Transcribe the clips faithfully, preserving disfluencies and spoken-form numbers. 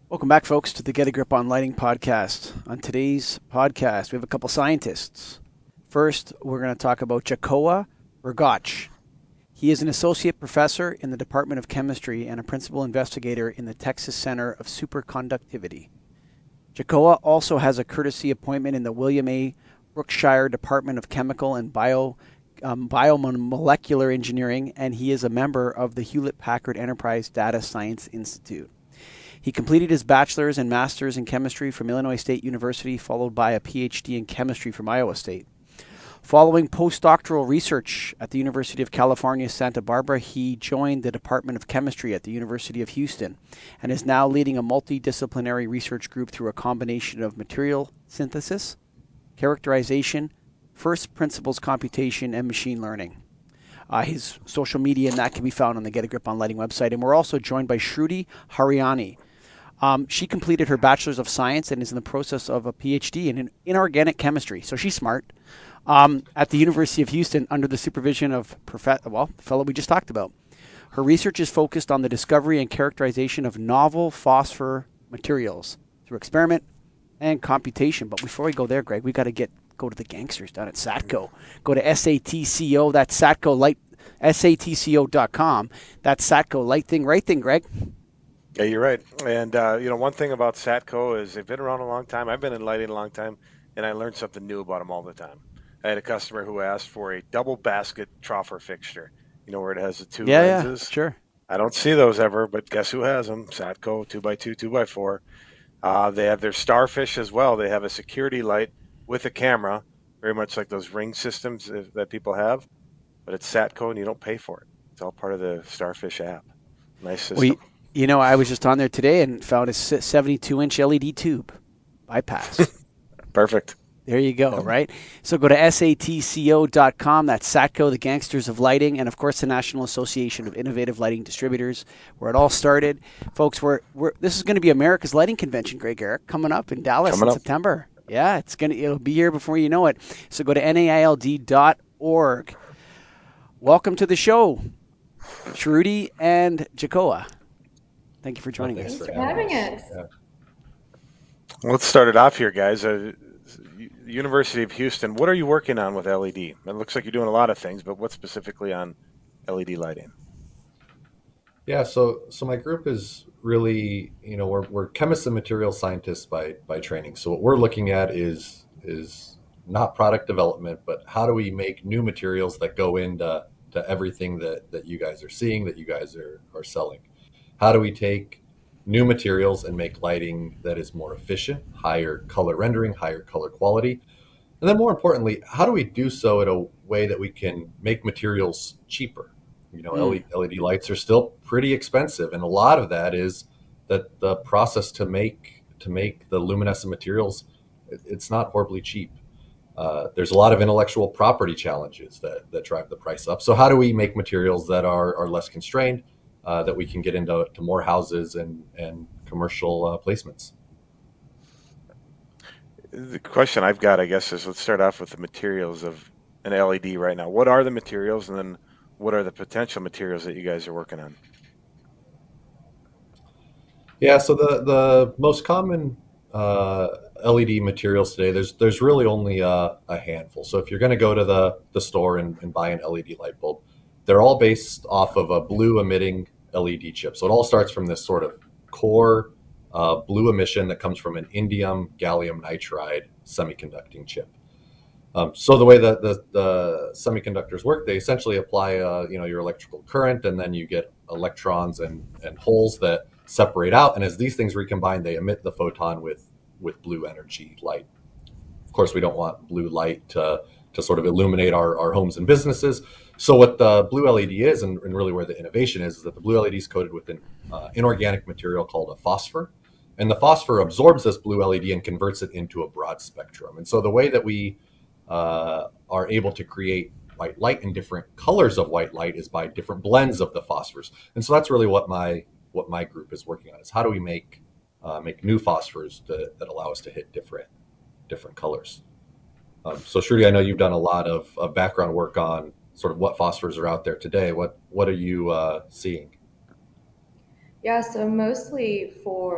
Welcome back, folks, to the Get a Grip on Lighting podcast. On today's podcast, we have a couple scientists. First, we're going to talk about Jacoa Rgoc. He is an associate professor in the Department of Chemistry and a principal investigator in the Texas Center of Superconductivity. Jacoa also has a courtesy appointment in the William A. Brookshire Department of Chemical and Bio, um, Biomolecular Engineering, and he is a member of the Hewlett-Packard Enterprise Data Science Institute. He completed his bachelor's and master's in chemistry from Illinois State University, followed by a P H D in chemistry from Iowa State. Following postdoctoral research at the University of California, Santa Barbara, he joined the Department of Chemistry at the University of Houston and is now leading a multidisciplinary research group through a combination of material synthesis, characterization, first principles computation, and machine learning. Uh, his social media and that can be found on the Get a Grip on Lighting website. And we're also joined by Shruti Hariani. Um, she completed her Bachelor's of Science and is in the process of a P H D in inorganic chemistry. So she's smart. Um, at the University of Houston under the supervision of prof- well, the fellow we just talked about. Her research is focused on the discovery and characterization of novel phosphor materials through experiment and computation. But before we go there, Greg, we got to get go to the gangsters down at SATCO. Go to S A T C O. That's SATCO Light, S A T C O dot com. That's SATCO Light Thing, right thing, Greg? Yeah, you're right. And, uh, you know, one thing about SATCO is they've been around a long time. I've been in lighting a long time, and I learned something new about them all the time. I had a customer who asked for a double basket troffer fixture, you know, where it has the two Yeah, lenses. yeah, sure. I don't see those ever, but guess who has them? SATCO, two by two, two by four. Uh, they have their Starfish as well. They have a security light with a camera, very much like those ring systems that people have, but it's SATCO and you don't pay for it. It's all part of the Starfish app. Nice Well, you, system. you know, I was just on there today and found a seventy-two inch L E D tube bypass. Perfect. There you go, right? So go to S A T C O dot com. That's SATCO, the Gangsters of Lighting, and of course the National Association of Innovative Lighting Distributors, where it all started. Folks, we're, we're this is going to be America's Lighting Convention, Greg Eric, coming up in Dallas Coming in up. September. Yeah, it's gonna it'll be here before you know it. So go to N A I L D dot org. Welcome to the show, Shruti and Jacoa. Thank you for joining Well, us. thanks Thanks for for having having us. us. Yeah. Let's start it off here, guys. Uh, University of Houston, what are you working on with L E D? It looks like you're doing a lot of things, but what specifically on L E D lighting? Yeah, so so my group is really, you know, we're we're chemists and material scientists by by training. So what we're looking at is is not product development, but how do we make new materials that go into to everything that that you guys are seeing, that you guys are are selling. How do we take new materials and make lighting that is more efficient, higher color rendering, higher color quality? And then more importantly, how do we do so in a way that we can make materials cheaper? You know, Mm. L E D lights are still pretty expensive, and a lot of that is that the process to make to make the luminescent materials, it- it's not horribly cheap. Uh, there's a lot of intellectual property challenges that, that drive the price up. So how do we make materials that are, are less constrained, uh, that we can get into to more houses and, and commercial uh, placements? The question I've got, I guess, is let's start off with the materials of an L E D right now. What are the materials, and then what are the potential materials that you guys are working on? Yeah, so the the most common uh, L E D materials today, there's there's really only a, a handful. So if you're going to go to the the store and, and buy an L E D light bulb, they're all based off of a blue emitting L E D chip. So it all starts from this sort of core uh, blue emission that comes from an indium gallium nitride semiconducting chip. Um, so the way that the, the semiconductors work, they essentially apply, uh, you know, your electrical current, and then you get electrons and, and holes that separate out. And as these things recombine, they emit the photon with with blue energy light. Of course, we don't want blue light to to sort of illuminate our, our homes and businesses. So what the blue L E D is, and, and really where the innovation is, is that the blue L E D is coated with an uh, inorganic material called a phosphor. And the phosphor absorbs this blue L E D and converts it into a broad spectrum. And so the way that we uh, are able to create white light and different colors of white light is by different blends of the phosphors. And so that's really what my what my group is working on, is how do we make uh, make new phosphors that, that allow us to hit different different colors. Um, so Shruti, I know you've done a lot of, of background work on sort of what phosphors are out there today. What what are you uh, seeing? Yeah, so mostly for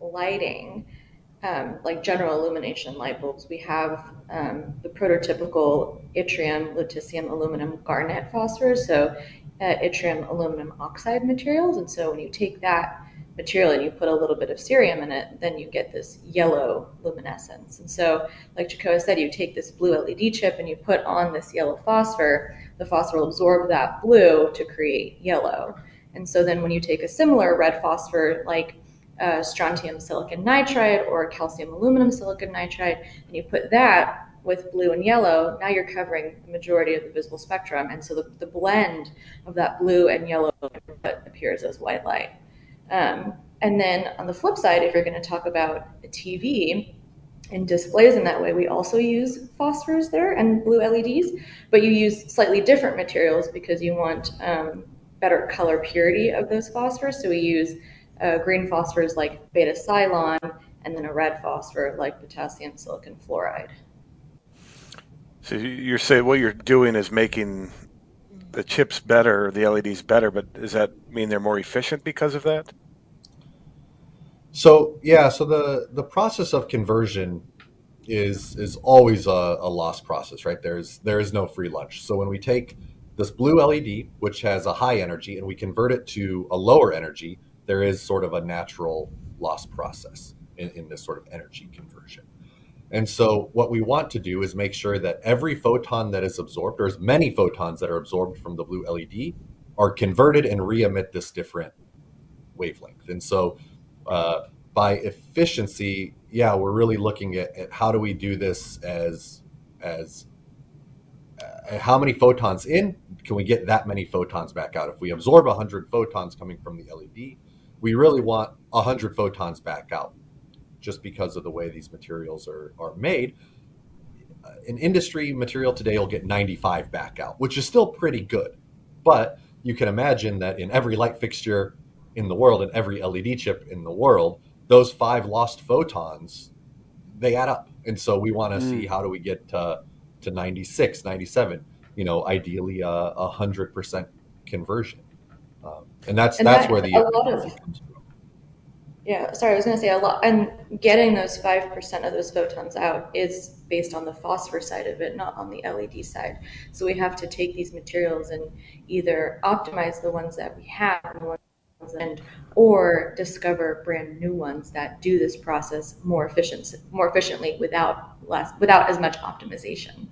lighting, um, like general illumination light bulbs, we have um, the prototypical yttrium, lutetium, aluminum, garnet phosphors, so uh, yttrium, aluminum oxide materials. And so when you take that material and you put a little bit of cerium in it, then you get this yellow luminescence. And so, like Jacoa said, you take this blue L E D chip and you put on this yellow phosphor, the phosphor will absorb that blue to create yellow. And so then when you take a similar red phosphor, like uh, strontium silicon nitride or calcium aluminum silicon nitride, and you put that with blue and yellow, now you're covering the majority of the visible spectrum. And so the, the blend of that blue and yellow appears as white light. Um, and then on the flip side, if you're going to talk about a T V and displays in that way, we also use phosphors there and blue L E Ds, but you use slightly different materials because you want um, better color purity of those phosphors. So we use uh, green phosphors like beta Cylon, and then a red phosphor like potassium silicon fluoride. So you're saying what you're doing is making the chips better, the L E Ds better, but does that mean they're more efficient because of that? So yeah, so the the process of conversion is is always a, a lost process, right? There's there is no free lunch. So when we take this blue L E D, which has a high energy, and we convert it to a lower energy, there is sort of a natural loss process in, in this sort of energy conversion. And so what we want to do is make sure that every photon that is absorbed, or as many photons that are absorbed from the blue L E D, are converted and re-emit this different wavelength. And so uh, by efficiency, yeah, we're really looking at, at how do we do this as as uh, how many photons in can we get that many photons back out? If we absorb one hundred photons coming from the L E D, we really want one hundred photons back out, just because of the way these materials are, are made. An industry material today will get ninety-five back out, which is still pretty good. But you can imagine that in every light fixture in the world and every L E D chip in the world, those five lost photons, they add up. And so we want to mm. see how do we get to, to ninety-six, ninety-seven, you know, ideally a uh, one hundred percent conversion. Um, and that's and that's that, where the a lot of comes from. Yeah, sorry, I was going to say a lot, and getting those five percent of those photons out is based on the phosphor side of it, not on the L E D side. So we have to take these materials and either optimize the ones that we have and or discover brand new ones that do this process more efficient, more efficiently without less, without as much optimization.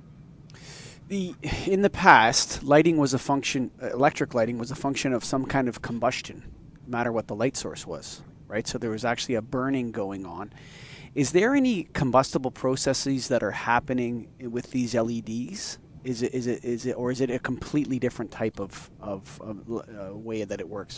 The in the past, lighting was a function. Electric lighting was a function of some kind of combustion, no matter what the light source was. Right, so there was actually a burning going on. Is there any combustible processes that are happening with these L E Ds? Is it is it is it or is it a completely different type of of, of uh, way that it works?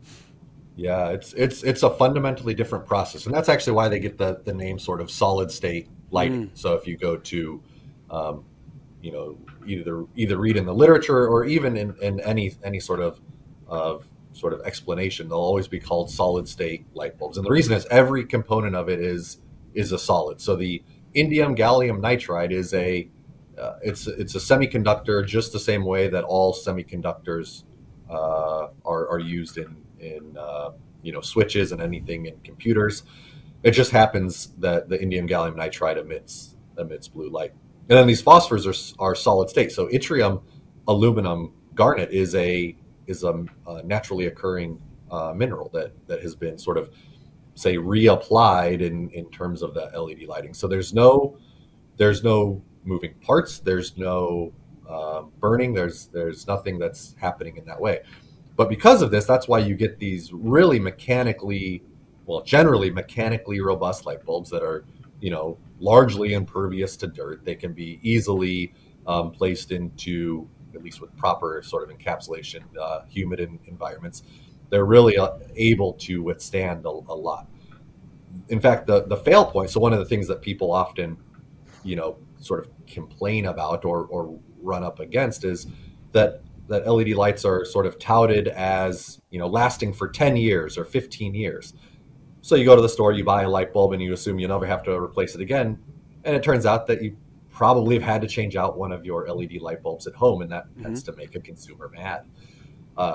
Yeah, it's it's it's a fundamentally different process, and that's actually why they get the the name sort of solid state lighting. Mm. So if you go to, um, you know, either either read in the literature or even in, in any any sort of of sort of explanation, they'll always be called solid state light bulbs. And the reason is every component of it is is a solid. So the indium gallium nitride is a uh, it's it's a semiconductor just the same way that all semiconductors uh, are are used in in uh, you know switches and anything in computers. It just happens that the indium gallium nitride emits emits blue light. And then these phosphors are are solid state. So yttrium, aluminum, garnet is a is a, a naturally occurring uh, mineral that that has been sort of, say, reapplied in in terms of the L E D lighting. So there's no there's no moving parts. There's no um, burning. There's there's nothing that's happening in that way. But because of this, that's why you get these really mechanically, well, generally mechanically robust light bulbs that are, you know, largely impervious to dirt. They can be easily um, placed into, at least with proper sort of encapsulation, uh, humid in, environments. They're really uh, able to withstand a, a lot. In fact, the, the fail point, so one of the things that people often, you know, sort of complain about or, or run up against is that, that L E D lights are sort of touted as, you know, lasting for ten years or fifteen years. So you go to the store, you buy a light bulb, and you assume you never have to replace it again. And it turns out that you probably have had to change out one of your L E D light bulbs at home, and that mm-hmm. tends to make a consumer mad. Uh,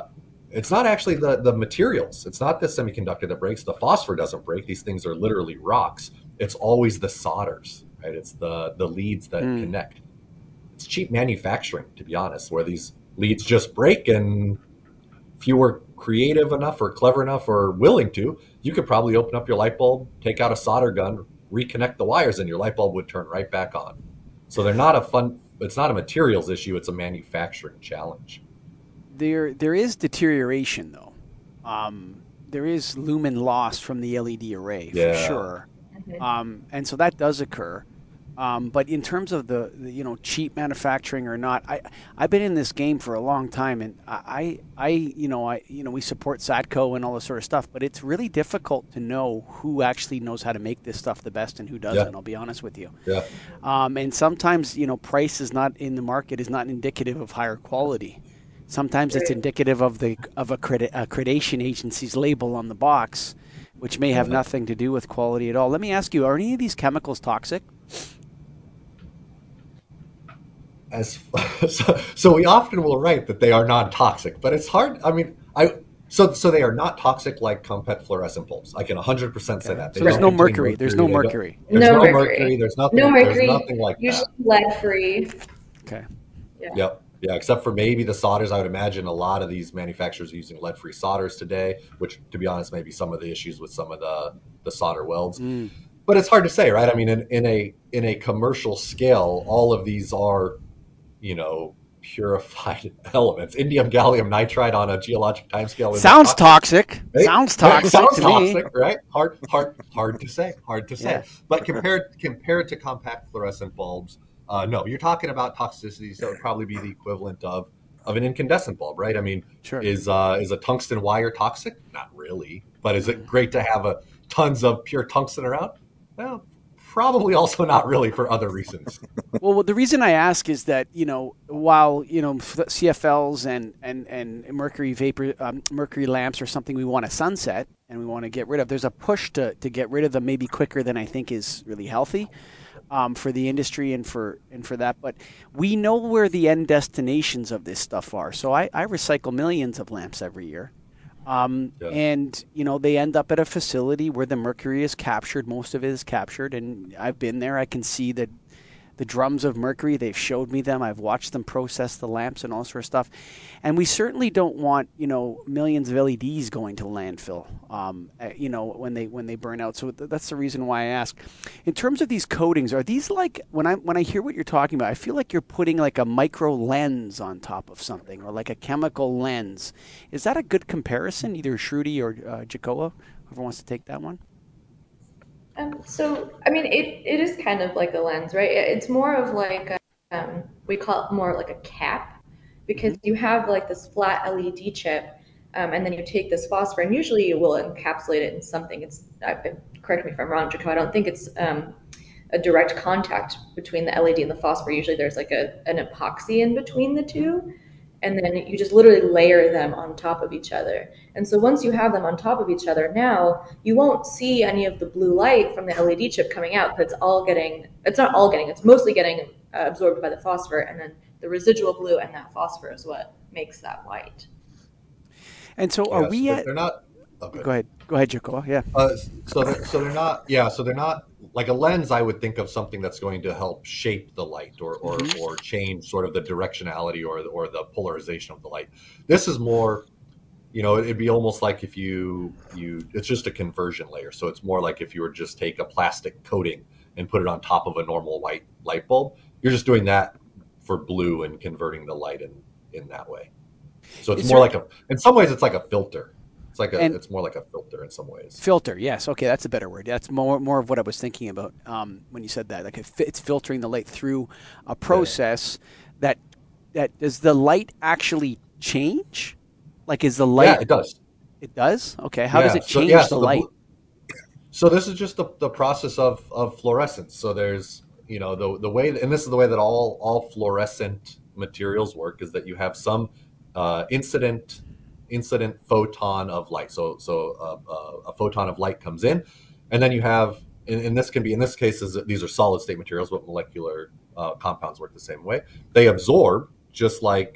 It's not actually the, the materials. It's not the semiconductor that breaks. The phosphor doesn't break. These things are literally rocks. It's always the solders, right? It's the, the leads that Mm. connect. It's cheap manufacturing, to be honest, where these leads just break, and if you were creative enough or clever enough or willing to, you could probably open up your light bulb, take out a solder gun, reconnect the wires, and your light bulb would turn right back on. So they're not a fun, it's not a materials issue, it's a manufacturing challenge. There, there is deterioration though. Um, there is lumen loss from the L E D array Yeah. for sure, Mhm. um, and so that does occur. Um, but in terms of the, the you know cheap manufacturing or not, I I've been in this game for a long time, and I I you know I you know we support Satco and all this sort of stuff, but it's really difficult to know who actually knows how to make this stuff the best and who doesn't. Yeah. I'll be honest with you. Yeah. Um, and sometimes you know price is not in the market is not indicative of higher quality. Sometimes it's Right. indicative of the of a credi- accreditation agency's label on the box, which may have Yeah. nothing to do with quality at all. Let me ask you: are any of these chemicals toxic? As so, so we often will write that they are non-toxic, but it's hard. I mean, I so so they are not toxic like compact fluorescent bulbs. I can one hundred percent say Okay. that. So They there's don't no contain mercury. There's no they don't- mercury. There's No no, mercury. mercury. There's nothing. No There's mercury. nothing like Usually that. lead free. Okay. Yeah. Yep. Yeah, except for maybe the solders. I would imagine a lot of these manufacturers are using lead-free solders today, which, to be honest, may be some of the issues with some of the the solder welds. Mm. But it's hard to say, right? I mean, in, in a in a commercial scale, all of these are, you know, purified elements. Indium gallium nitride on a geologic timescale is Sounds toxic. Right? Sounds toxic Sounds to toxic, me. right? Hard, hard, hard to say. Hard to say. Yeah. But compared compared to compact fluorescent bulbs, uh, no, you're talking about toxicities that would probably be the equivalent of of an incandescent bulb, right? I mean, Sure. is uh, is a tungsten wire toxic? Not really. But is it great to have a tons of pure tungsten around? Well, probably also not really for other reasons. Well, the reason I ask is that you know, while you know C F Ls and and and mercury vapor, um, mercury lamps are something we want to sunset and we want to get rid of. There's a push to to get rid of them maybe quicker than I think is really healthy um, for the industry and for and for that. But we know where the end destinations of this stuff are. So I, I recycle millions of lamps every year. Um, Yeah. And, you know, they end up at a facility where the mercury is captured. Most of it is captured. And I've been there. I can see that the drums of mercury, they've showed me them. I've watched them process the lamps and all sort of stuff. And we certainly don't want, you know, millions of L E Ds going to landfill, um, uh, you know, when they when they burn out. So th- that's the reason why I ask. In terms of these coatings, are these like, when I when I hear what you're talking about, I feel like you're putting like a micro lens on top of something or like a chemical lens. Is that a good comparison, either Shruti or uh, Jacoa? Whoever wants to take that one. Um, so, I mean, it, it is kind of like a lens, right? It- It's more of like, a, um, we call it more like a cap, because you have like this flat L E D chip, um, and then you take this phosphor, and usually you will encapsulate it in something. It's, I, correct me if I'm wrong, Jaco, I don't think it's um, a direct contact between the L E D and the phosphor. Usually there's like a, an epoxy in between the two, and then you just literally layer them on top of each other. And so once you have them on top of each other, now you won't see any of the blue light from the L E D chip coming out, because it's all getting, it's not all getting, it's mostly getting uh, absorbed by the phosphor, and then the residual blue and that phosphor is what makes that white. And so are Yeah, so we they're, at... they're not. Okay. Go ahead. Go ahead, Jacoa. Yeah. Uh, so they're, so they're not. Yeah. So they're not like a lens. I would think of something that's going to help shape the light or or, Mhm. or change sort of the directionality or the, or the polarization of the light. This is more. You know, it'd be almost like if you you. It's just a conversion layer. So it's more like if you were just take a plastic coating and put it on top of a normal white light bulb. You're just doing that for blue and converting the light in in that way. So it's Is more there- like a. In some ways, it's like a filter. It's like a. And- it's more like a filter in some ways. Filter, yes. Okay, that's a better word. That's more more of what I was thinking about um, when you said that. Like it fi- it's filtering the light through a process that that does the light actually change? Like is the light? Yeah, it does. It does. Okay, how does Yeah, it so- change yeah, the so light? blue- So this is just the, the process of, of fluorescence. So there's, you know, the the way, and this is the way that all all fluorescent materials work, is that you have some uh, incident incident photon of light. So so uh, uh, a photon of light comes in, and then you have, and, and this can be, in this case, is these are solid state materials, but molecular uh, compounds work the same way. They absorb just like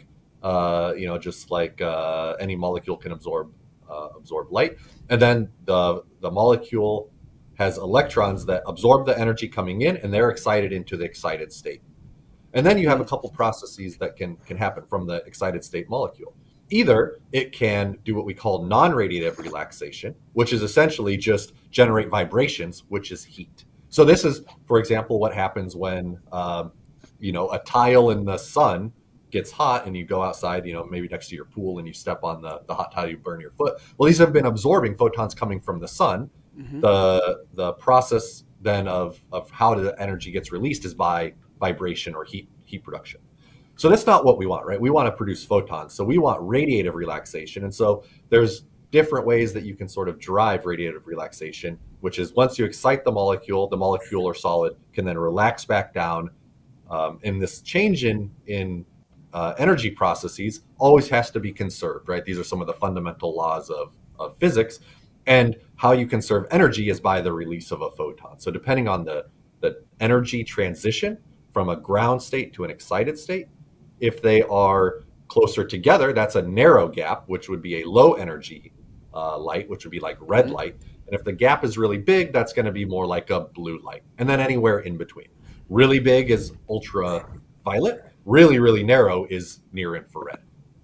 uh, you know, just like uh, any molecule can absorb uh, absorb light. And then the the molecule has electrons that absorb the energy coming in, and they're excited into the excited state. And then you have a couple processes that can can happen from the excited state molecule. Either it can do what we call non-radiative relaxation, which is essentially just generate vibrations, which is heat. So this is, for example, what happens when um, you know a tile in the sun gets hot and you go outside, you know, maybe next to your pool and you step on the, the hot tile, you burn your foot. Well, these have been absorbing photons coming from the sun. Mm-hmm. The the process then of of how the energy gets released is by vibration or heat heat production. So that's not what we want, right? We want to produce photons. So we want radiative relaxation. And so there's different ways that you can sort of drive radiative relaxation, which is once you excite the molecule, the molecule or solid can then relax back down. Um, and this change in, in uh, energy processes always has to be conserved, right? These are some of the fundamental laws of, of physics. And how you conserve energy is by the release of a photon. So depending on the, the energy transition from a ground state to an excited state, if they are closer together, that's a narrow gap, which would be a low energy uh, light, which would be like red light. And if the gap is really big, that's going to be more like a blue light. And then anywhere in between. Really big is ultraviolet. Really, really narrow is near infrared.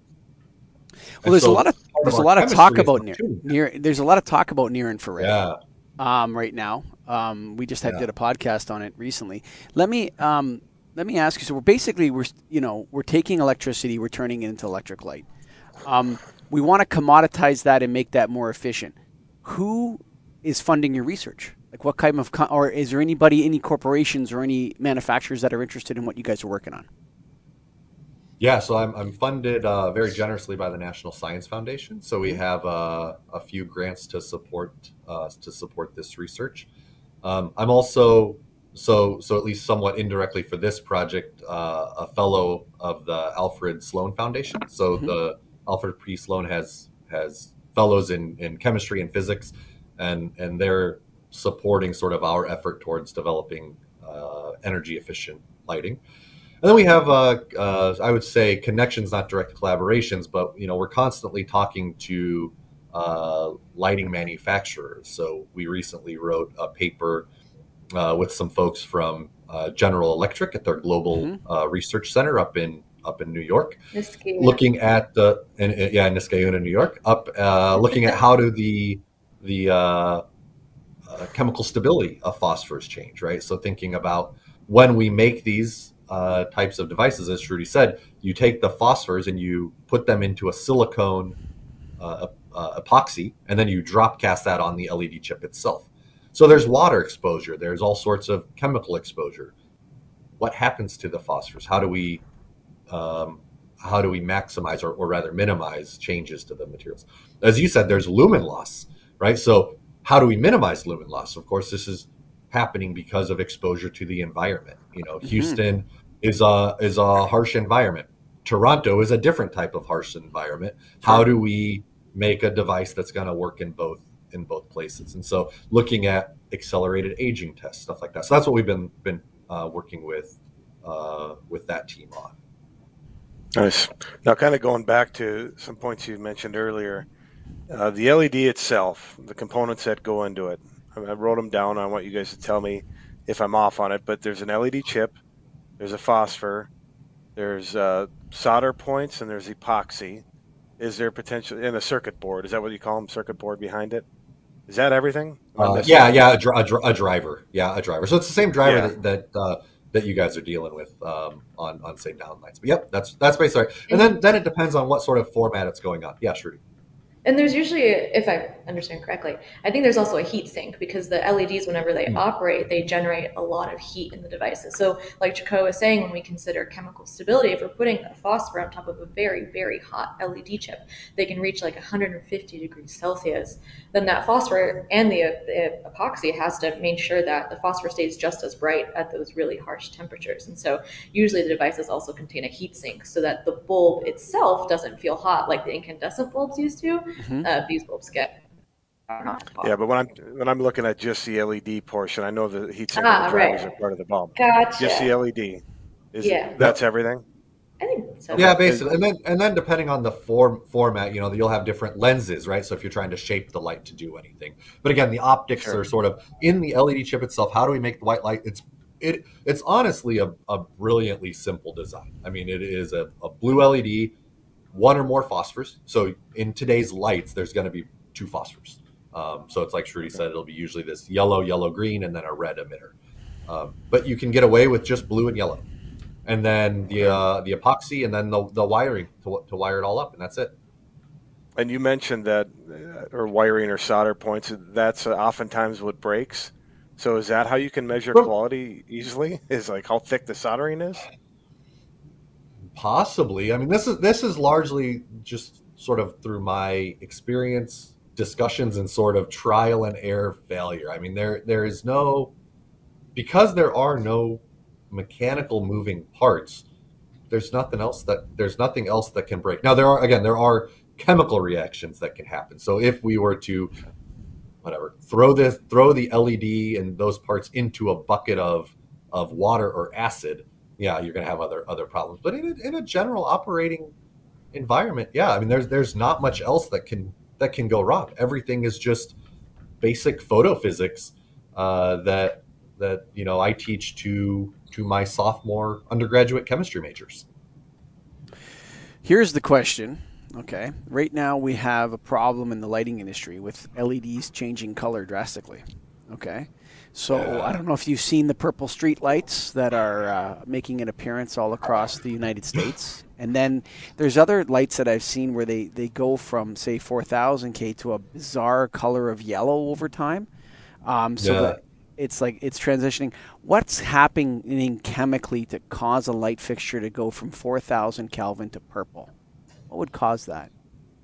Well, there's so a lot of there's a lot of talk about near, near there's a lot of talk about near infrared. Yeah. Um, right now, um, we just had, yeah. did a podcast on it recently. Let me um, let me ask you. So we're basically we're you know we're taking electricity, we're turning it into electric light. Um, we want to commoditize that and make that more efficient. Who is funding your research? Like what kind of, or is there anybody, any corporations or any manufacturers that are interested in what you guys are working on? Yeah, so I'm, I'm funded uh, very generously by the National Science Foundation. So we have uh, a few grants to support uh, to support this research. Um, I'm also, so so at least somewhat indirectly for this project, uh, a fellow of the Alfred Sloan Foundation. So mm-hmm. the Alfred P. Sloan has has fellows in, in chemistry and physics, and and they're supporting sort of our effort towards developing uh, energy efficient lighting. And then we have, uh, uh, I would say, connections, not direct collaborations, but you know we're constantly talking to uh, lighting manufacturers. So we recently wrote a paper uh, with some folks from uh, General Electric at their Global mm-hmm. uh, Research Center up in up in New York, Niskayuna. looking at the in, in, yeah Niskayuna, New York, up uh, looking at how do the the uh, uh, chemical stability of phosphors change, right? So thinking about when we make these Uh, types of devices, as Shruti said, you take the phosphors and you put them into a silicone uh, uh, epoxy, and then you drop cast that on the L E D chip itself. So there's water exposure, there's all sorts of chemical exposure. What happens to the phosphors? How do we um, how do we maximize or, or rather minimize changes to the materials? As you said, there's lumen loss, right? So how do we minimize lumen loss? Of course, this is happening because of exposure to the environment. You know, Houston mm-hmm. is a is a harsh environment. Toronto is a different type of harsh environment. How do we make a device that's going to work in both in both places? And so, looking at accelerated aging tests, stuff like that. So that's what we've been been uh, working with uh, with that team on. Nice. Now, kind of going back to some points you mentioned earlier, uh, the L E D itself, the components that go into it. I wrote them down. I want you guys to tell me if I'm off on it, but there's an L E D chip, there's a phosphor, there's uh, solder points, and there's epoxy. Is there potential in a circuit board? Is that what you call them? Circuit board behind it? Is that everything? Uh, yeah, yeah, a, dr- a, dr- a driver. Yeah, a driver. So it's the same driver yeah. that that, uh, that you guys are dealing with um, on on say downlights. But yep, that's that's basically right. And then then it depends on what sort of format it's going on. Yeah, Shruti. And there's usually, if I understand correctly, I think there's also a heat sink because the L E Ds, whenever they mm. operate, they generate a lot of heat in the devices. So like Jaco was saying, when we consider chemical stability, if we're putting a phosphor on top of a very, very hot L E D chip, they can reach like one hundred fifty degrees Celsius. Then that phosphor and the, the epoxy has to make sure that the phosphor stays just as bright at those really harsh temperatures. And so usually the devices also contain a heat sink so that the bulb itself doesn't feel hot like the incandescent bulbs used to. Mm-hmm. Uh, these bulbs get not hot. Yeah, but when I'm when I'm looking at just the L E D portion, I know the heat sink ah, and the drivers right. are part of the bulb. Gotcha. Just the L E D. Is yeah. It, that's everything? I think So Yeah, basically, and then and then depending on the form format, you know, you'll have different lenses, right? So if you're trying to shape the light to do anything, but again, the optics Sure. are sort of in the L E D chip itself. How do we make the white light? It's it it's honestly a, a brilliantly simple design. I mean, it is a, a blue L E D, one or more phosphors. So in today's lights, there's going to be two phosphors. Um, so it's like Shruti said, it'll be usually this yellow, yellow, green, and then a red emitter. Um, but you can get away with just blue and yellow, and then the uh, the epoxy, and then the, the wiring to, to wire it all up, and that's it. And you mentioned that, uh, or wiring or solder points, that's uh, oftentimes what breaks. So is that how you can measure Well- quality easily? Is like how thick the soldering is? Possibly. I mean, this is this is largely just sort of through my experience, discussions, and sort of trial and error failure. I mean, there there is no, because there are no mechanical moving parts. There's nothing else that there's nothing else that can break. Now there are again there are chemical reactions that can happen. So if we were to whatever throw this throw the L E D and those parts into a bucket of of water or acid, yeah, you're going to have other other problems. But in a, in a general operating environment, yeah, I mean, there's there's not much else that can that can go wrong. Everything is just basic photophysics uh, that that you know I teach to to my sophomore undergraduate chemistry majors. Here's the question. Okay, right now we have a problem in the lighting industry with L E Ds changing color drastically. Okay, so Yeah. I don't know if you've seen the purple street lights that are uh, making an appearance all across the United States. And then there's other lights that I've seen where they, they go from, say, four thousand K to a bizarre color of yellow over time. Um, so Yeah. that it's like it's transitioning. What's happening chemically to cause a light fixture to go from four thousand Kelvin to purple? What would cause that?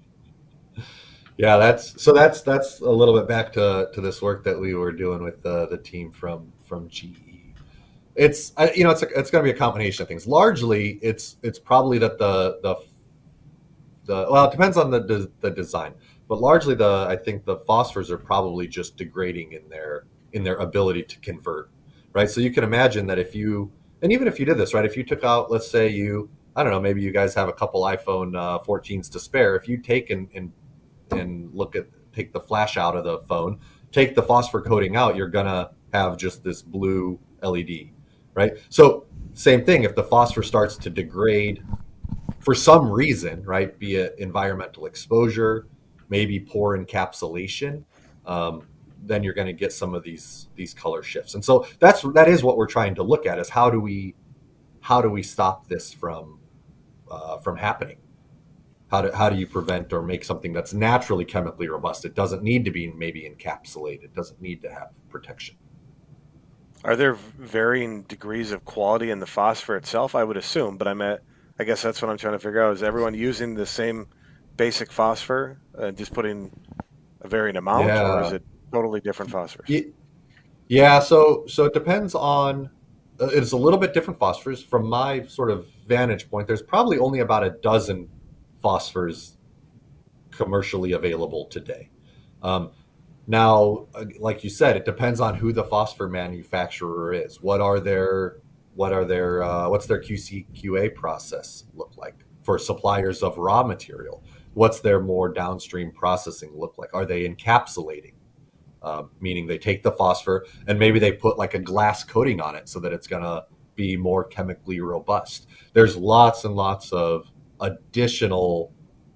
Yeah, that's so that's that's a little bit back to, to this work that we were doing with the, the team from from G E. It's I, you know it's a, it's going to be a combination of things. Largely, it's it's probably that the the the well it depends on the the, the design, but largely the I think the phosphors are probably just degrading in their in their ability to convert, right? So you can imagine that if you and even if you did this right, if you took out, let's say you I don't know, maybe you guys have a couple iPhone uh, fourteens to spare. If you take and, and and look at take the flash out of the phone, take the phosphor coating out, you're gonna have just this blue L E D, right? So same thing, if the phosphor starts to degrade for some reason, right, be it environmental exposure, maybe poor encapsulation, um, then you're going to get some of these these color shifts. And so that's that is what we're trying to look at is how do we how do we stop this from uh, from happening? How do, how do you prevent or make something that's naturally chemically robust? It doesn't need to be maybe encapsulated. It doesn't need to have protection. Are there varying degrees of quality in the phosphor itself? I would assume, but I'm at, I guess that's what I'm trying to figure out. Is everyone using the same basic phosphor and just putting a varying amount, Yeah. or is it totally different phosphors? Ye- Yeah, so so it depends on. Uh, it's a little bit different phosphors. From my sort of vantage point, there's probably only about a dozen phosphors commercially available today. Um, now, uh, like you said, it depends on who the phosphor manufacturer is. What are their what are their uh, what's their Q C Q A process look like for suppliers of raw material? What's their more downstream processing look like? Are they encapsulating? Um, meaning they take the phosphor and maybe they put like a glass coating on it so that it's going to be more chemically robust. There's lots and lots of additional,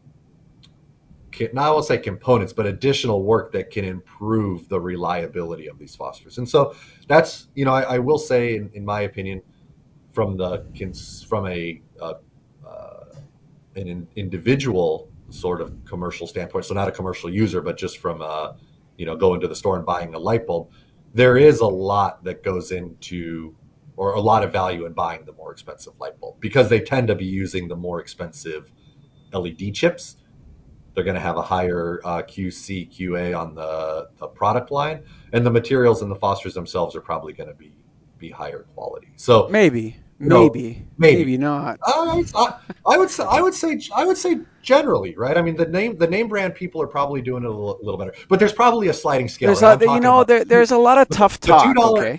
not I will say components, but additional work that can improve the reliability of these phosphors. And so that's, you know, I, I will say, in, in my opinion, from the from a uh, uh, an individual sort of commercial standpoint, so not a commercial user, but just from a you know, going to the store and buying a light bulb, there is a lot that goes into, or a lot of value in buying the more expensive light bulb because they tend to be using the more expensive L E D chips. They're going to have a higher uh, Q C, Q A on the, the product line, and the materials and the phosphors themselves are probably going to be be higher quality. So Maybe, No, maybe, maybe. maybe not. I, I, I would say I would say I would say generally, right? I mean, the name the name brand people are probably doing it a little, little better, but there's probably a sliding scale. There's right? a, I'm you talking know, about there, there's a lot of tough the two talk. dollar Okay,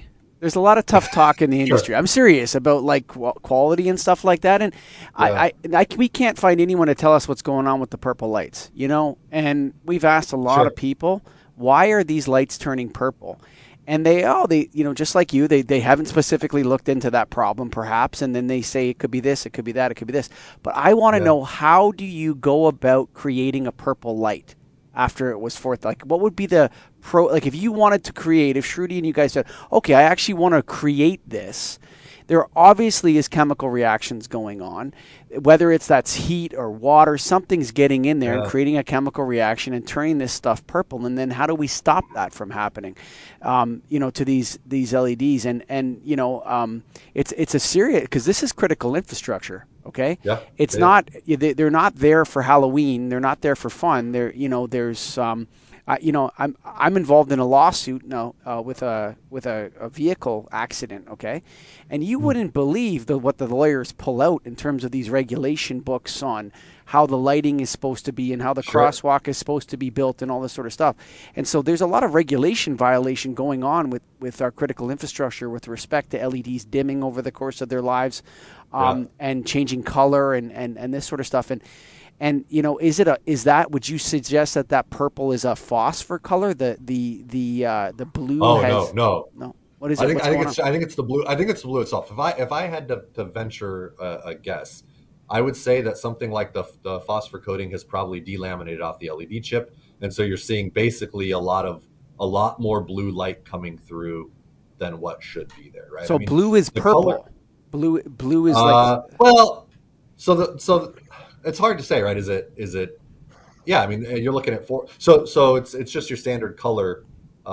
There's a lot of tough talk in the Sure. industry. I'm serious about like qu- quality and stuff like that. And Yeah. I, I, I, we can't find anyone to tell us what's going on with the purple lights, you know? And we've asked a lot Sure. of people, why are these lights turning purple? And they, oh, they, you know, just like you, they, they haven't specifically looked into that problem perhaps. And then they say it could be this, it could be that, it could be this. But I want to Yeah. know, how do you go about creating a purple light after it was forth? Like, what would be the pro, like if you wanted to create, if Shruti and you guys said, okay, I actually want to create this, there obviously is chemical reactions going on, whether it's that's heat or water, something's getting in there Yeah. and creating a chemical reaction and turning this stuff purple. And then how do we stop that from happening, um, you know, to these these L E Ds? And, and you know, um, it's it's a serious, because this is critical infrastructure, okay? Yeah. It's Yeah. not, they- they're not there for Halloween. They're not there for fun. They're, you know, there's, um, uh, you know, I'm I'm involved in a lawsuit now uh, with a with a, a vehicle accident, okay, and you wouldn't believe the what the lawyers pull out in terms of these regulation books on how the lighting is supposed to be and how the Sure. crosswalk is supposed to be built and all this sort of stuff. And so there's a lot of regulation violation going on with with our critical infrastructure with respect to L E Ds dimming over the course of their lives, um, Yeah. and changing color and, and and this sort of stuff. And And you know, is it a is that? Would you suggest that that purple is a phosphor color? The the the uh, the blue Oh has no, no. no. What is it? I think What's I think going it's on? I think it's the blue. I think it's the blue itself. If I if I had to, to venture a, a guess, I would say that something like the the phosphor coating has probably delaminated off the L E D chip, and so you're seeing basically a lot of a lot more blue light coming through than what should be there, right? So I mean, blue is the purple. color- Blue blue is like Uh, well, so the so it's hard to say, right? Is it is it? Yeah, I mean, you're looking at four. So so it's it's just your standard color,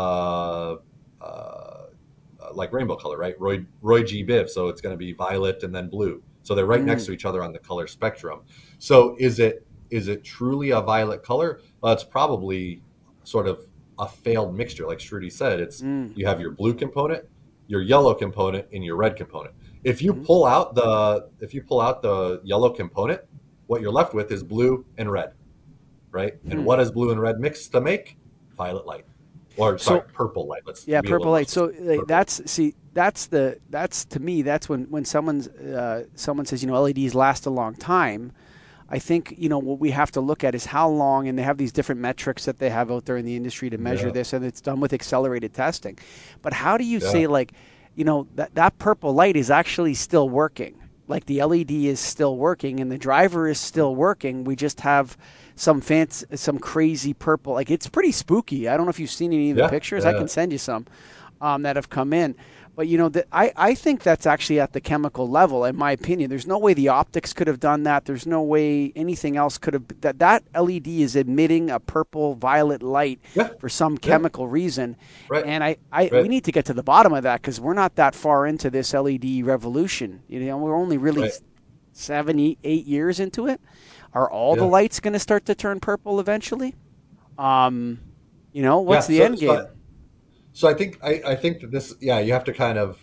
uh, uh, like rainbow color, right? Roy Roy G Biv. So it's going to be violet and then blue. So they're right Mm. next to each other on the color spectrum. So is it is it truly a violet color? Well, it's probably sort of a failed mixture, like Shruti said. It's mm, you have your blue component, your yellow component, and your red component. If you Mhm. pull out the if you pull out the yellow component, what you're left with is blue and red, right? And Hmm. what does blue and red mix to make? Violet light, or So- sorry, purple light. Let's yeah, be a little purple more light. So specific. like, Purple. that's see that's the that's to me that's when when someone's uh, someone says, you know, L E Ds last a long time. I think, you know, what we have to look at is how long, and they have these different metrics that they have out there in the industry to measure Yeah. this, and it's done with accelerated testing. But how do you Yeah. say, like, you know, that, that purple light is actually still working? Like the L E D is still working and the driver is still working. We just have some fancy, some crazy purple. Like, it's pretty spooky. I don't know if you've seen any of the Yeah, pictures. I yeah. can send you some um, that have come in. But, you know, that I, I think that's actually at the chemical level, in my opinion. There's no way the optics could have done that. There's no way anything else could have. That, that L E D is emitting a purple violet light Yeah. for some chemical reason. Right. And I, I Right. we need to get to the bottom of that, because we're not that far into this L E D revolution. You know, we're only really Right. seven, eight, eight years into it. Are all the Yeah. lights going to start to turn purple eventually? Um, you know, what's Yeah, the so- end so game? I- So I think I, I think that this yeah you have to kind of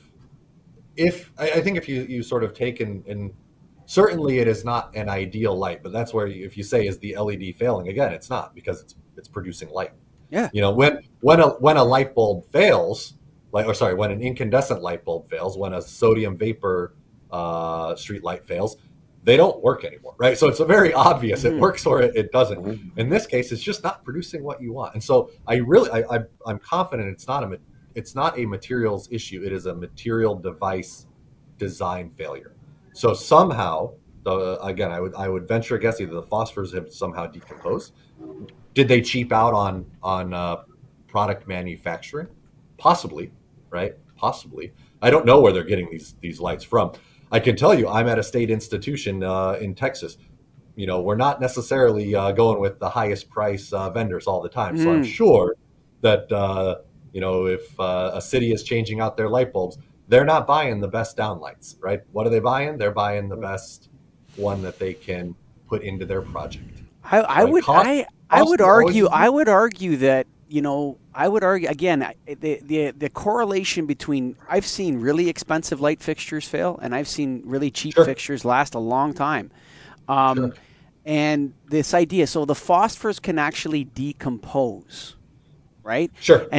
if I, I think if you you sort of take and, and certainly it is not an ideal light, but that's where you, if you say is the L E D failing again, it's not, because it's it's producing light. Yeah. You know, when when a when a light bulb fails, like or sorry, when an incandescent light bulb fails, when a sodium vapor uh, street light fails, they don't work anymore, right? So it's a very obvious Mhm. it works or it, it doesn't. Mhm. In this case, it's just not producing what you want, and so I really I, I I'm confident it's not a ma- it's not a materials issue. It is a material device design failure. So somehow, the again, I would I would venture a guess either the phosphors have somehow decomposed. Did they cheap out on on uh, product manufacturing? Possibly, right? Possibly. I don't know where they're getting these these lights from. I can tell you, I'm at a state institution uh, in Texas. You know, we're not necessarily uh, going with the highest price uh, vendors all the time. So I'm Mm. sure that uh, you know if uh, a city is changing out their light bulbs, they're not buying the best downlights, right? What are they buying? They're buying the best one that they can put into their project. I, I Like, would cost- I I cost would will always argue be- I would argue that, you know, I would argue again I- the the the correlation between, I've seen really expensive light fixtures fail and I've seen really cheap Sure. fixtures last a long time. Um, Sure. And this idea, so the phosphors can actually decompose, right? Sure. And yeah. s-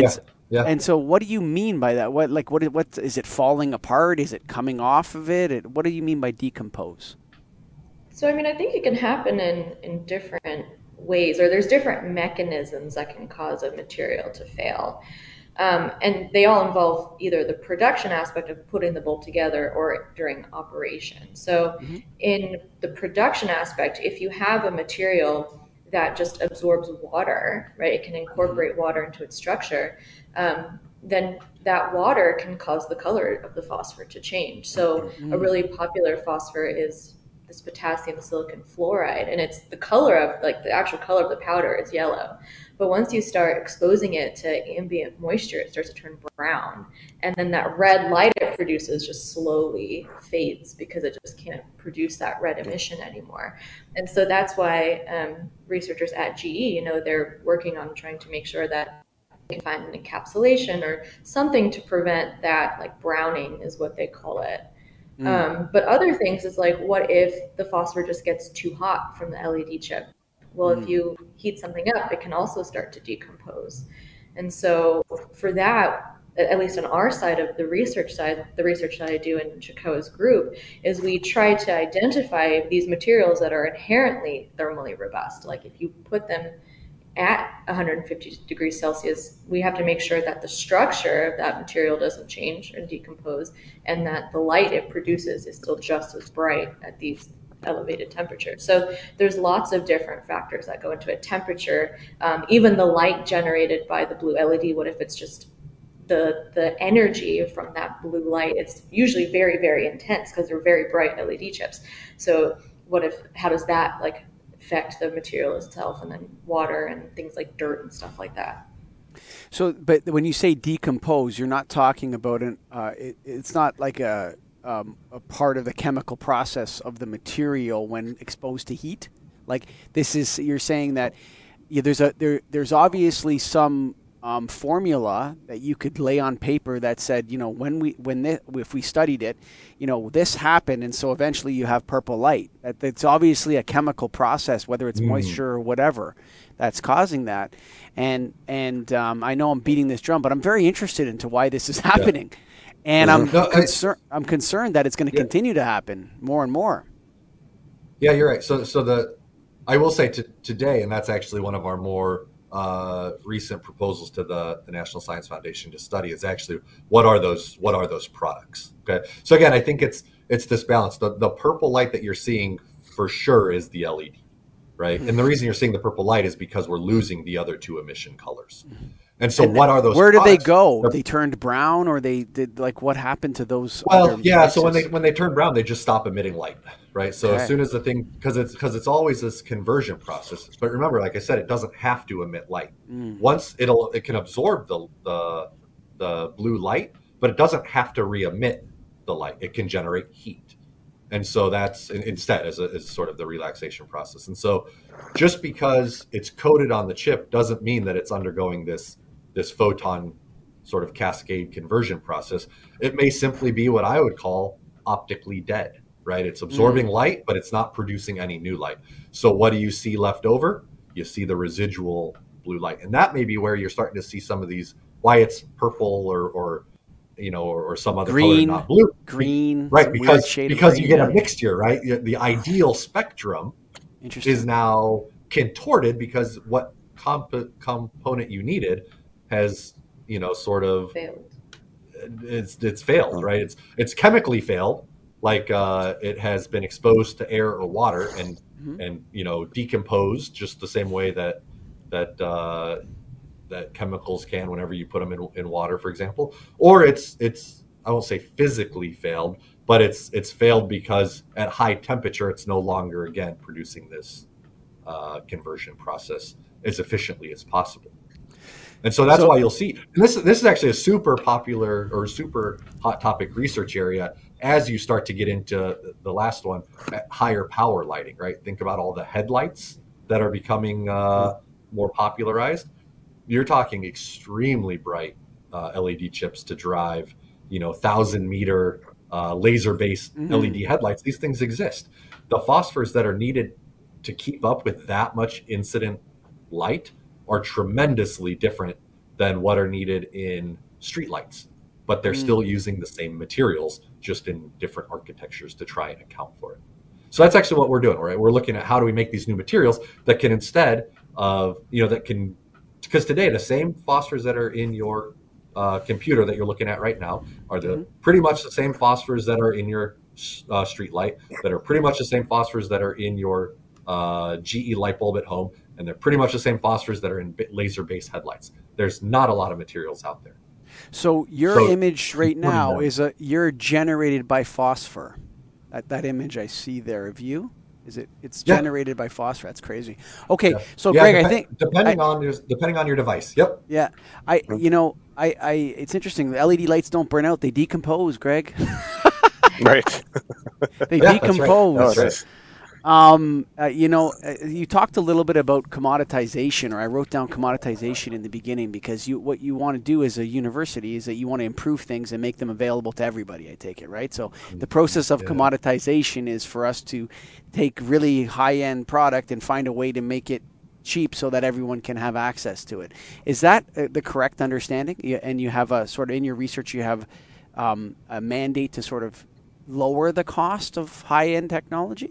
Yeah. And so, what do you mean by that? What like what what is it falling apart? Is it coming off of it? it what do you mean by decompose? So, I mean, I think it can happen in, in different ways, or there's different mechanisms that can cause a material to fail. Um, and they all involve either the production aspect of putting the bolt together or during operation. So, Hmm. in the production aspect, if you have a material that just absorbs water, right, it can Hmm. incorporate water into its structure, um, then that water can cause the color of the phosphor to change. So, a Mm. really popular phosphor is this potassium silicon fluoride, and it's the color of like the actual color of the powder is yellow. But once you start exposing it to ambient moisture, it starts to turn brown. And then that red light it produces just slowly fades because it just can't produce that red emission anymore. And so that's why um, researchers at G E, you know, they're working on trying to make sure that they can find an encapsulation or something to prevent that, like browning is what they call it. Mm. Um, but other things is like, what if the phosphor just gets too hot from the L E D chip? Well, if Mm. you heat something up, it can also start to decompose. And so for that, at least on our side of the research side, the research that I do in Chikoa's group is we try to identify these materials that are inherently thermally robust. Like if you put them at one hundred fifty degrees Celsius, we have to make sure that the structure of that material doesn't change and decompose, and that the light it produces is still just as bright at these elevated temperatures. So there's lots of different factors that go into it. Temperature, um, even the light generated by the blue L E D. What if it's just the the energy from that blue light? It's usually very very intense because they're very bright L E D chips. So what if how does that like affect the material itself, and then water and things like dirt and stuff like that? So, but when you say decompose, you're not talking about an. Uh, it, it's not like a um, a part of the chemical process of the material when exposed to heat. Like this is, you're saying that yeah, there's a there there's obviously some um, formula that you could lay on paper that said, you know, when we when this, if we studied it, you know, this happened, and so eventually you have purple light. That it's obviously a chemical process, whether it's Mm. moisture or whatever, that's causing that. And and um, I know I'm beating this drum, but I'm very interested into why this is Yeah. happening, and Hmm. I'm No, I, concerned. I'm concerned that it's going to yeah, continue to happen more and more. yeah, you're right. So, so the I will say to, today, and that's actually one of our more uh, recent proposals to the, the National Science Foundation to study is actually what are those what are those products? Okay, so again, I think it's it's this balance. The the purple light that you're seeing for sure is the L E D, right? Mm-hmm. And the reason you're seeing the purple light is because we're losing the other two emission colors. And so, And th- what are those where did they products? go? They're They turned brown, or they did like what happened to those other Well, yeah. So when they mixes? when they turn brown, they just stop emitting light, right? So as Okay. soon as the thing, because it's because it's always this conversion process. But remember, like I said, it doesn't have to emit light. Mm. Once it'll it can absorb the the the blue light, but it doesn't have to re-emit the light. It can generate heat, and so that's instead as a, as sort of the relaxation process. And so, just because it's coated on the chip doesn't mean that it's undergoing this this photon sort of cascade conversion process. It may simply be what I would call optically dead, right? It's absorbing Mm. light, but it's not producing any new light. So what do you see left over? You see the residual blue light. And that may be where you're starting to see some of these, why it's purple or, or you know, or, or some other color and Green, not blue. green, Right, some weird because shade of because you green. get a Yeah. mixture, right? The ideal spectrum is Interesting. now contorted because what comp- component you needed has, you know, sort of Failed. it's it's failed, right? It's it's chemically failed, like uh, it has been exposed to air or water and Mm-hmm. and you know decomposed just the same way that that uh, that chemicals can whenever you put them in, in water, for example. Or it's it's I won't say physically failed, but it's it's failed because at high temperature it's no longer again producing this uh, conversion process as efficiently as possible. And so that's So, why you'll see, and this this is actually a super popular or super hot topic research area as you start to get into the last one, higher power lighting, right? Think about all the headlights that are becoming uh, more popularized. You're talking extremely bright uh, L E D chips to drive, you know, thousand meter uh, laser based L E D mm-hmm. headlights. These things exist. The phosphors that are needed to keep up with that much incident light are tremendously different than what are needed in streetlights, but they're Mm. still using the same materials, just in different architectures to try and account for it. So that's actually what we're doing, right? We're looking at how do we make these new materials that can, instead of, you know, that can, because today the same phosphors that are in your uh, computer that you're looking at right now are the Mhm. pretty much the same phosphors that are in your uh, street light, that are pretty much the same phosphors that are in your uh, G E light bulb at home, and they're pretty much the same phosphors that are in laser-based headlights. There's not a lot of materials out there. So your So image right including now them. is a you're generated by phosphor. That that image I see there of you, is it? It's Yeah. generated by phosphor. That's crazy. Okay, Yeah. so Yeah, Greg, I depe- think depending I- on your depending on your device. Yep. yeah, I you know I I it's interesting. The L E D lights don't burn out; they decompose, Greg. Right. They Yeah, that's right. decompose. No, That's right. it's Um, uh, you know, uh, you talked a little bit about commoditization, or I wrote down commoditization in the beginning because you what you want to do as a university is that you want to improve things and make them available to everybody. I take it, right? So the process of Yeah. commoditization is for us to take really high-end product and find a way to make it cheap so that everyone can have access to it. Is that uh, the correct understanding? You- And you have a sort of in your research, you have um, a mandate to sort of lower the cost of high-end technology?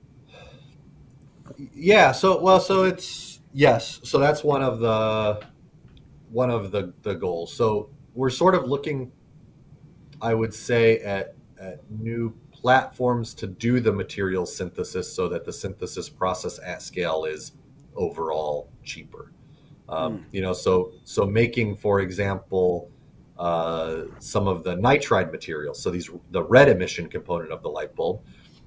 Yeah, so well, so it's yes, so that's one of the one of the the goals. So we're sort of looking, I would say, at at new platforms to do the material synthesis, so that the synthesis process at scale is overall cheaper. Um, Mm. you know, so so making, for example, uh, some of the nitride materials. So these the red emission component of the light bulb,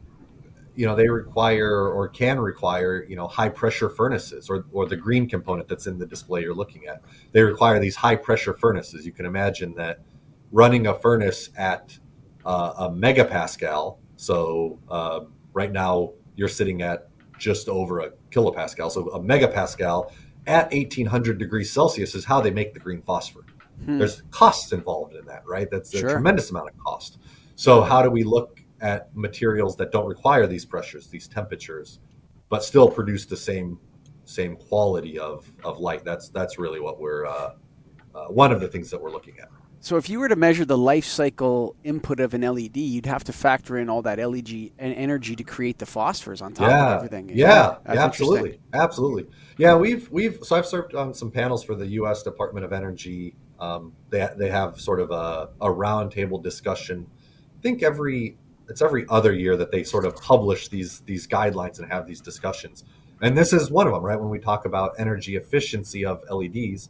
you know, they require or can require, you know, high pressure furnaces, or, or the green component that's in the display you're looking at. They require these high pressure furnaces. You can imagine that running a furnace at uh, a megapascal. So uh, right now you're sitting at just over a kilopascal. So a megapascal at eighteen hundred degrees Celsius is how they make the green phosphor. Hmm. There's costs involved in that, right? That's a Sure. tremendous amount of cost. So how do we look at materials that don't require these pressures, these temperatures, but still produce the same same quality of, of light? That's that's really what we're uh, uh, one of the things that we're looking at. So if you were to measure the life cycle input of an L E D, you'd have to factor in all that L E D and energy to create the phosphors on top Yeah, of everything. yeah, that's yeah, interesting. absolutely, absolutely. Yeah, we've we've so I've served on some panels for the U S Department of Energy. Um, they they have sort of a, a roundtable discussion. I think every it's every other year that they sort of publish these these guidelines and have these discussions. And this is one of them, right? When we talk about energy efficiency of L E Ds,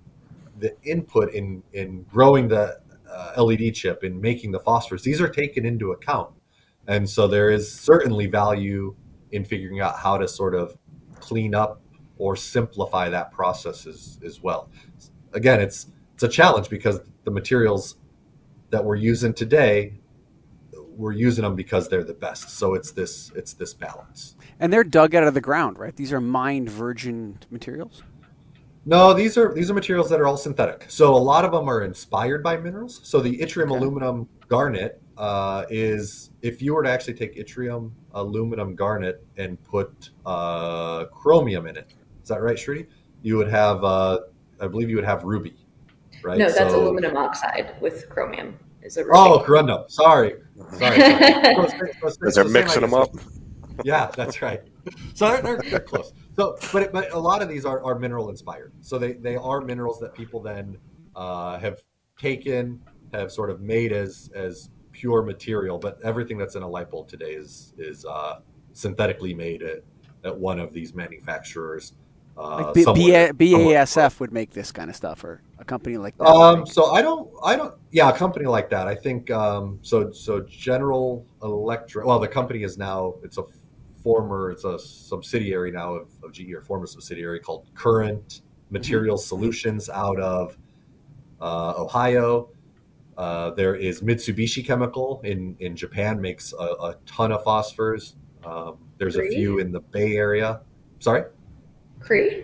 the input in in growing the uh, L E D chip and making the phosphors, these are taken into account. And so there is certainly value in figuring out how to sort of clean up or simplify that process as, as well. Again, it's it's a challenge because the materials that we're using today, we're using them because they're the best. So it's this it's this balance. And they're dug out of the ground, right? These are mined virgin materials. No, these are these are materials that are all synthetic. So a lot of them are inspired by minerals. So the yttrium Okay. aluminum garnet uh, is, if you were to actually take yttrium aluminum garnet and put uh, chromium in it, is that right, Shruti? You would have, uh, I believe, you would have ruby, right? No, that's So- aluminum oxide with chromium. Is a ruby. Oh, corundum. Sorry, sorry. sorry. So it's- so it's- because they're so same mixing them idea. up. Yeah, that's right. So they're, they're, they're close. So, but it, but a lot of these are, are mineral inspired. So they, they are minerals that people then uh, have taken, have sort of made as as pure material. But everything that's in a light bulb today is is uh, synthetically made at, at one of these manufacturers. Uh, Like B- somewhere- B- somewhere. BASF would make this kind of stuff, or a company like that. Um, would make it. so I don't, I don't, yeah, a company like that. I think, um, so, so General Electric, well, the company is now, it's a former, it's a subsidiary now of, of G E, or former subsidiary, called Current Material Solutions out of uh, Ohio. Uh, there is Mitsubishi Chemical in, in Japan, makes a, a ton of phosphors. Um, there's a Cree? few in the Bay Area. Sorry? Cree?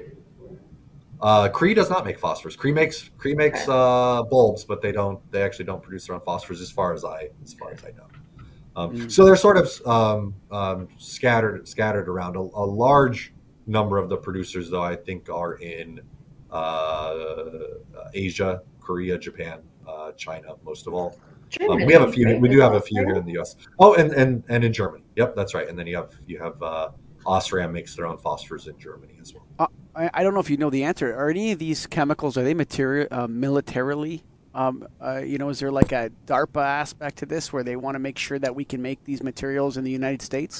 Uh, Cree does not make phosphors. Cree makes Cree makes Okay. uh, bulbs, but they don't. They actually don't produce their own phosphors, as far as I as far as I know. Um, Mm. So they're sort of um, um, scattered scattered around. A, a large number of the producers, though, I think, are in uh, Asia, Korea, Japan, uh, China, most of all. Um, Germany, we have a few. right? We As do have well, a few right? here in the U S. Oh, and and and in Germany. Yep, that's right. And then you have you have uh, Osram makes their own phosphors in Germany as well. Uh, I, I don't know if you know the answer. Are any of these chemicals, are they material uh, militarily? Um, uh, you know, is there like a DARPA aspect to this where they want to make sure that we can make these materials in the United States?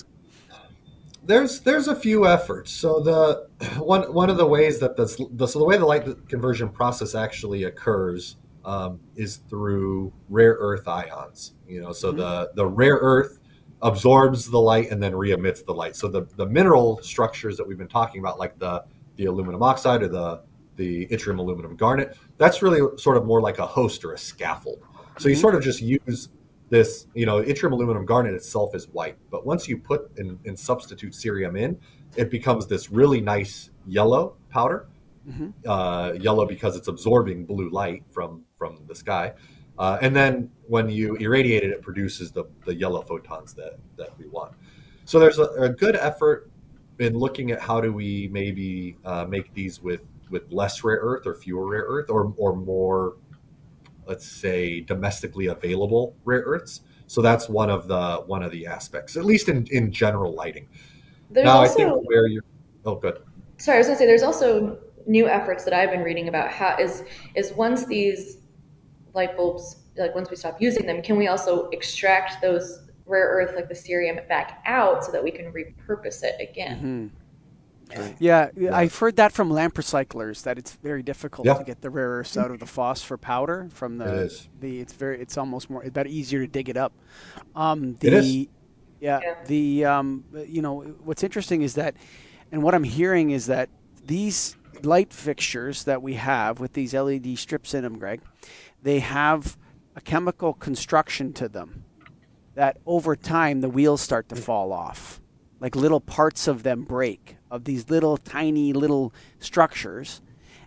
There's there's a few efforts. So the one one of the ways that this the, so the way the light conversion process actually occurs um, is through rare earth ions. You know, so Mm-hmm. the the rare earth absorbs the light and then re-emits the light. So the the mineral structures that we've been talking about, like the the aluminum oxide or the the yttrium aluminum garnet, that's really sort of more like a host or a scaffold. So you Mm-hmm. sort of just use this, you know, yttrium aluminum garnet itself is white, but once you put and, and substitute cerium in, it becomes this really nice yellow powder. Mm-hmm. Uh, yellow because it's absorbing blue light from from the sky, uh, and then when you irradiate it, it produces the the yellow photons that that we want. So there's a, a good effort in looking at how do we maybe uh, make these with with less rare earth or fewer rare earth or or more, let's say, domestically available rare earths. So that's one of the one of the aspects, at least in, in general lighting. There's Now, I think also, where you're, oh, good. sorry, I was gonna say there's also new efforts that I've been reading about how is is once these light bulbs, like once we stop using them, can we also extract those rare earth, like the cerium, back out so that we can repurpose it again? Mm-hmm. Right. Yeah, Yeah, I've heard that from lamp recyclers that it's very difficult to yeah, get the rare earths out of the phosphor powder from it the is. the. It's very. It's almost more. It's about easier to dig it up. Um, It is. the yeah Yeah. the um, you know what's interesting is that, and what I'm hearing is that these light fixtures that we have with these L E D strips in them, Greg, they have a chemical construction to them that over time the wheels start to fall off, like little parts of them break, of these little tiny little structures,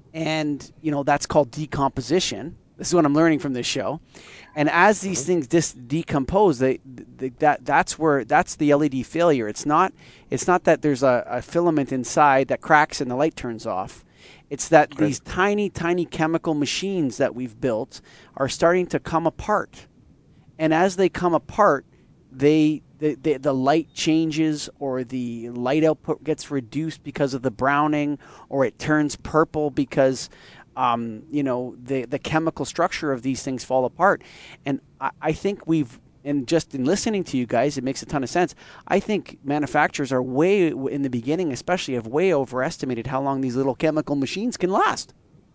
and you know that's called decomposition. This is what I'm learning from this show. And as these things dis- decompose, they, they, that that's where that's the L E D failure. It's not it's not that there's a, a filament inside that cracks and the light turns off. It's that Right. these tiny tiny chemical machines that we've built are starting to come apart. And as they come apart, they the, the the light changes or the light output gets reduced because of the browning, or it turns purple because um, you know the the chemical structure of these things fall apart. And I, I think we've and just in listening to you guys, it makes a ton of sense. I think manufacturers are way in the beginning, especially, have way overestimated how long these little chemical machines can last.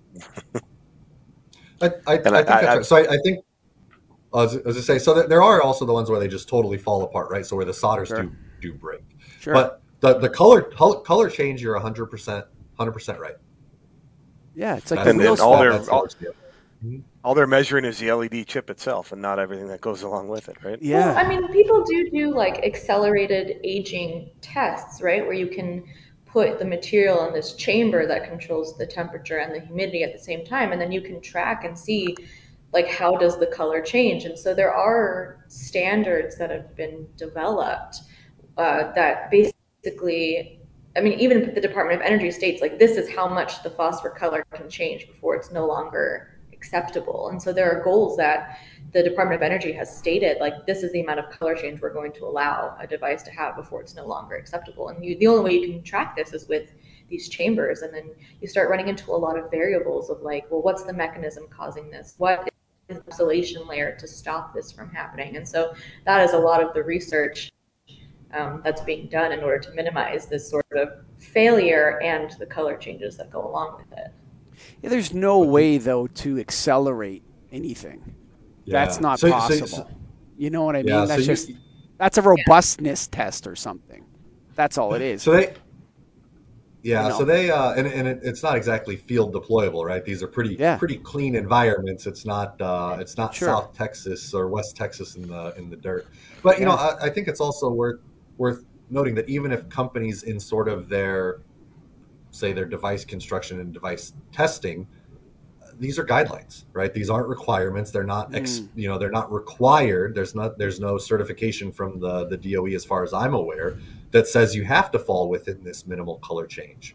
I, I, I And think I, that's I, I right. So I, I think, as, as I say, so there, there are also the ones where they just totally fall apart, right? So where the solders Sure. do do break. Sure. But the the color color change, you're one hundred percent one hundred percent right. Yeah, it's like That's, the and, wheels and all fall. their that's all, the Mhm. all they're measuring is the L E D chip itself, and not everything that goes along with it, right? Yeah. Well, I mean, people do do like accelerated aging tests, right? Where you can put the material in this chamber that controls the temperature and the humidity at the same time, and then you can track and see like how does the color change. And so there are standards that have been developed uh, that basically, I mean, even the Department of Energy states like this is how much the phosphor color can change before it's no longer acceptable. And so there are goals that the Department of Energy has stated, like this is the amount of color change we're going to allow a device to have before it's no longer acceptable. And you, the only way you can track this is with these chambers. And then you start running into a lot of variables of like, well, what's the mechanism causing this? What is the isolation layer to stop this from happening? And so that is a lot of the research um, that's being done in order to minimize this sort of failure and the color changes that go along with it. Yeah, there's no way though to accelerate anything. That's Yeah. not So- so- possible. so- You know what I mean? Yeah, That's so you- just that's a robustness test or something. That's all it is. So they, yeah, You know. so they, uh, and, and it, it's not exactly field deployable, right? These are pretty Yeah. pretty clean environments. It's not uh, it's not Sure. South Texas or West Texas in the in the dirt. But you know, Yeah. I, I think it's also worth worth noting that even if companies in sort of their say their device construction and device testing, these are guidelines, right? These aren't requirements. They're not, ex, Mm. you know, they're not required. There's not, there's no certification from the the D O E, as far as I'm aware, that says you have to fall within this minimal color change.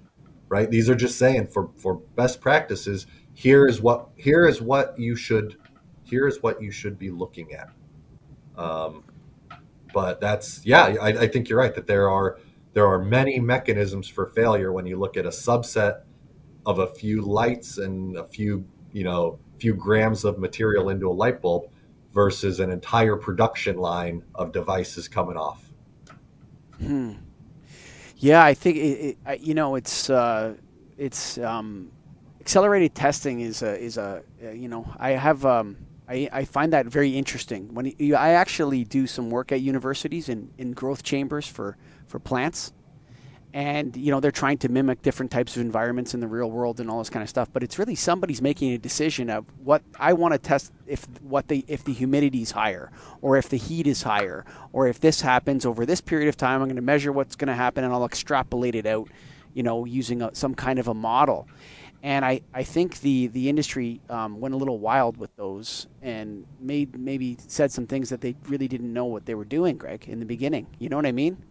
right? These are just saying for, for best practices, here is what here is what you should here is what you should be looking at. Um, but that's yeah, I, I think you're right that there are there are many mechanisms for failure when you look at a subset of a few lights and a few you know few grams of material into a light bulb versus an entire production line of devices coming off. Hmm. Yeah, I think it, it, you know it's uh, it's um, accelerated testing is a is a uh, you know I have um, I, I find that very interesting. When you, I actually do some work at universities in, in growth chambers for, for plants, and you know they're trying to mimic different types of environments in the real world and all this kind of stuff. But it's really somebody's making a decision of what I want to test, if what the if the humidity is higher, or if the heat is higher, or if this happens over this period of time. I'm going to measure what's going to happen, and I'll extrapolate it out, you know, using a, some kind of a model. And I, I think the the industry um, went a little wild with those and made maybe said some things that they really didn't know what they were doing, Greg, in the beginning. You know what I mean?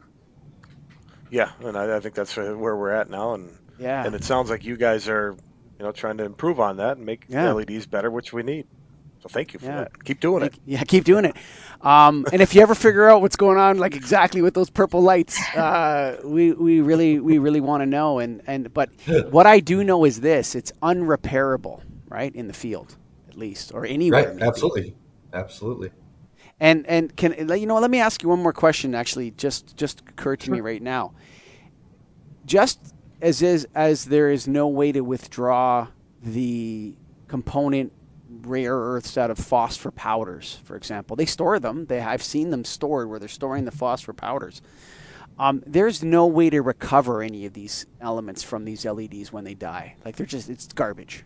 Yeah, and I, I think that's where we're at now, and yeah, and it sounds like you guys are, you know, trying to improve on that and make yeah. L E Ds better, which we need. So thank you for yeah. that. Keep doing Thank, it. Yeah, keep doing it. Um, and if you ever figure out what's going on, like exactly with those purple lights, uh, we we really we really want to know. And and but what I do know is this: it's unrepairable, right, in the field, at least, or anywhere. Right? Maybe. Absolutely, absolutely. And and can you know? Let me ask you one more question. Actually, just just occurred to Sure. me right now. Just as is as there is no way to withdraw the component rare earths out of phosphor powders, for example, they store them. They I've seen them stored where they're storing the phosphor powders. Um, there's no way to recover any of these elements from these L E Ds when they die. Like they're just it's garbage.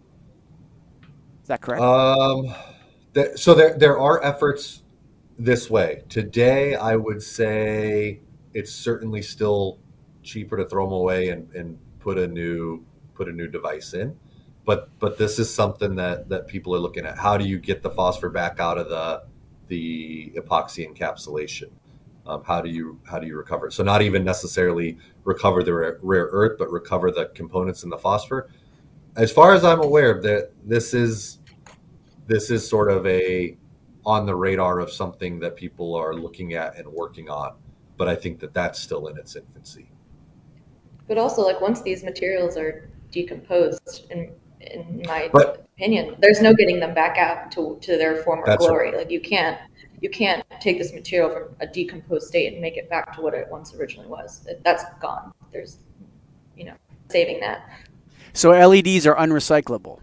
Is that correct? Um, th- so there there are efforts this way. Today, I would say it's certainly still cheaper to throw them away and, and put a new put a new device in. But but this is something that, that people are looking at. How do you get the phosphor back out of the the epoxy encapsulation? Um, how do you how do you recover it? So not even necessarily recover the rare, rare earth, but recover the components in the phosphor. As far as I'm aware, that this is this is sort of a on the radar of something that people are looking at and working on. But I think that that's still in its infancy. But also, like once these materials are decomposed, in in my But opinion, there's no getting them back out to to their former that's glory. right. Like you can't you can't take this material from a decomposed state and make it back to what it once originally was. That's gone. There's, you know, saving that. So L E Ds are unrecyclable.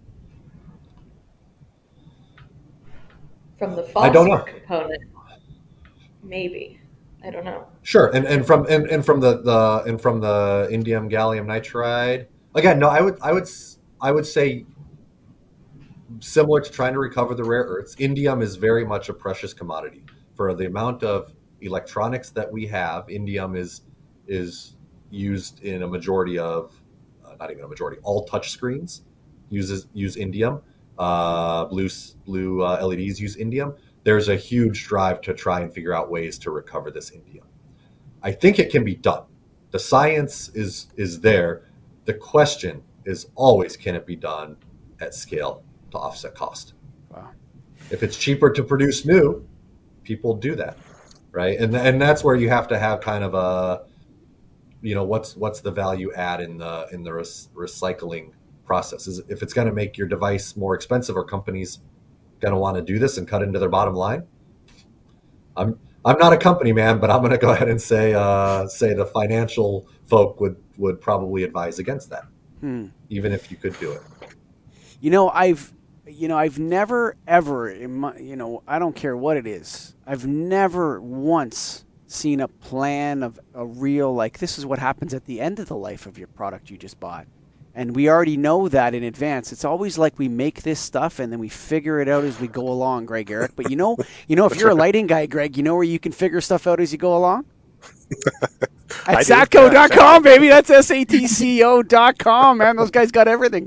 From the I don't know. phosphor component, maybe. I don't know. Sure, and, and from and, and from the, the and from the indium gallium nitride again. No, I would I would I would say similar to trying to recover the rare earths. Indium is very much a precious commodity for the amount of electronics that we have. Indium is is used in a majority of uh, not even a majority all touch screens uses use indium. Uh, blue blue uh, L E Ds use indium. There's a huge drive to try and figure out ways to recover this indium. I think it can be done. The science is is there. The question is always, can it be done at scale to offset cost? Wow. If it's cheaper to produce new, people do that, right? And and that's where you have to have kind of a, you know, what's what's the value add in the in the res- recycling process? Is if it's going to make your device more expensive, are companies going to want to do this and cut into their bottom line? I'm I'm not a company man, but I'm going to go ahead and say uh, say the financial folk would would probably advise against that, Hmm. even if you could do it. You know, I've you know I've never ever in my, you know I don't care what it is. I've never once seen a plan of a real, like, this is what happens at the end of the life of your product you just bought. And we already know that in advance. It's always like we make this stuff and then we figure it out as we go along, Greg Eric. But you know, you know, if you're a lighting guy, Greg, you know where you can figure stuff out as you go along? At satco dot com, baby. That's S A T C O dot com, man. Those guys got everything.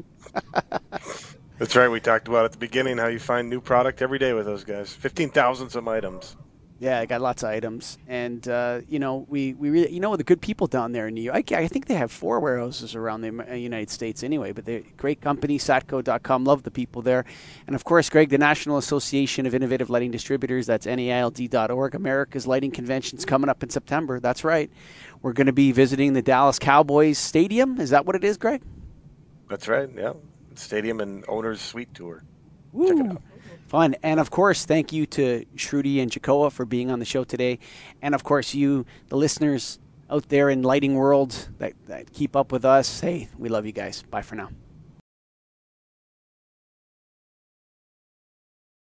That's right. We talked about at the beginning how you find new product every day with those guys. fifteen thousand some items. Yeah, I got lots of items, and uh, you know, we, we really, you know, the good people down there in New York. I, I think they have four warehouses around the Am- United States anyway. But they're great company, satco dot com. Love the people there, and of course, Greg, the National Association of Innovative Lighting Distributors. That's N A I L D dot org. America's Lighting Convention's coming up in September. That's right. We're going to be visiting the Dallas Cowboys Stadium. Is that what it is, Greg? That's right. Yeah, stadium and owner's suite tour. Woo. Check it out. Fun. And of course, thank you to Shruti and Jacoa for being on the show today. And of course, you, the listeners out there in lighting world that, that keep up with us. Hey, we love you guys. Bye for now.